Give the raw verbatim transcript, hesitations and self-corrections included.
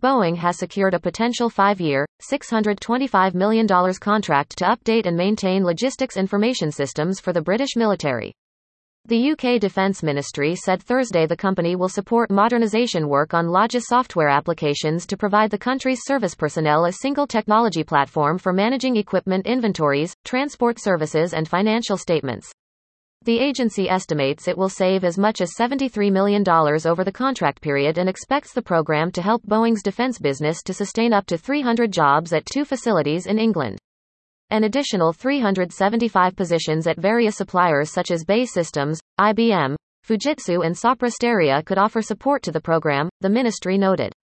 Boeing has secured a potential five-year, six hundred twenty-five million dollars contract to update and maintain logistics information systems for the British military. The U K Defence Ministry said Thursday the company will support modernisation work on Logis software applications to provide the country's service personnel a single technology platform for managing equipment inventories, transport services and financial statements. The agency estimates it will save as much as seventy-three million dollars over the contract period and expects the program to help Boeing's defence business to sustain up to three hundred jobs at two facilities in England. An additional three hundred seventy-five positions at various suppliers such as BAE Systems, I B M, Fujitsu and Sopra Steria could offer support to the program, the ministry noted.